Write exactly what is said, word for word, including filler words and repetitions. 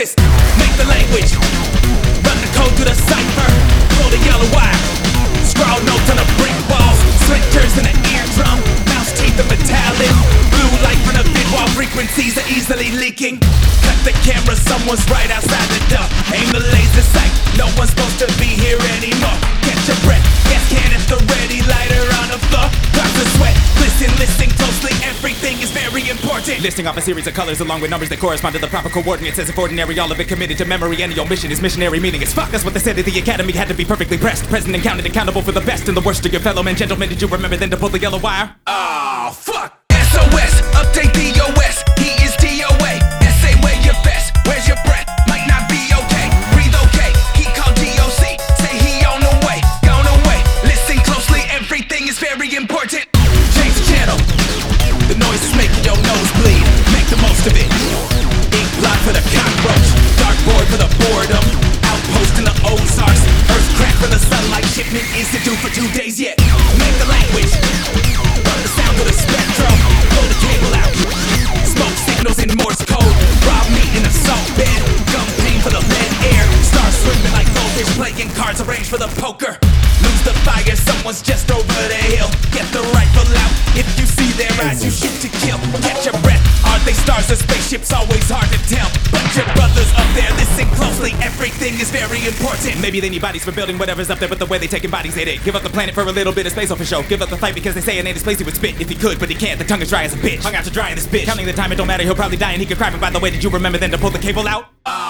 twist, make the language, run the code through the cipher, pull the yellow wire, scrawl notes on the brick walls, splinters in the eardrum, mouse teeth are metallic, blue light from the big wall frequencies are easily leaking. Cut the camera, someone's right outside the door. Aim the laser sight, no one's supposed to be here anymore. Catch your breath, gas can at the ready, lighter on the floor. Drops of sweat, listen, listen closely, everything is very important. Listing off a series of colors along with numbers that correspond to the proper coordinates. As if ordinary, all of it committed to memory. Any omission is missionary, meaning it's fuck. That's what they said at the academy. Had to be perfectly pressed, present and counted, accountable for the best and the worst of your fellow men. Gentlemen, did you remember then to pull the yellow wire? Oh, fuck! S O S, update D O S, he is D O A. S A, where your best, where's your breath? Might not be okay, breathe okay. He called D O C, say he on the way, gone away. Listen closely, everything is very important. Change the channel, the noise is making your nose bleed. Make the most of it. Ink blot for the cockroach, dartboard for the boredom. Outpost in the Ozarks, earth crack for the sunlight. Shipment isn't due for two days yet. Make the language, run the sound of the spectrum, pull the cable out. Smoke signals in Morse code, raw meat in a salt bed. Gum pain for the lead air, stars swimming like goldfish, playing cards arranged for the poker. Lose the fire, someone's just over the hill. Get the rifle out, if you see their eyes you shoot to kill. Catch your breath, are they stars or spaceships? Always hard to tell, but your brothers up there, listen closely, everything is very important. Maybe they need bodies for building whatever's up there, but the way they taking bodies they did. Give up the planet for a little bit of space, oh for show. Give up the fight because they say it ain't his place, he would spit if he could, but he can't, the tongue is dry as a bitch. Hung out to dry in this bitch, counting the time it don't matter, he'll probably die and he could cry, but by the way, did you remember then to pull the cable out?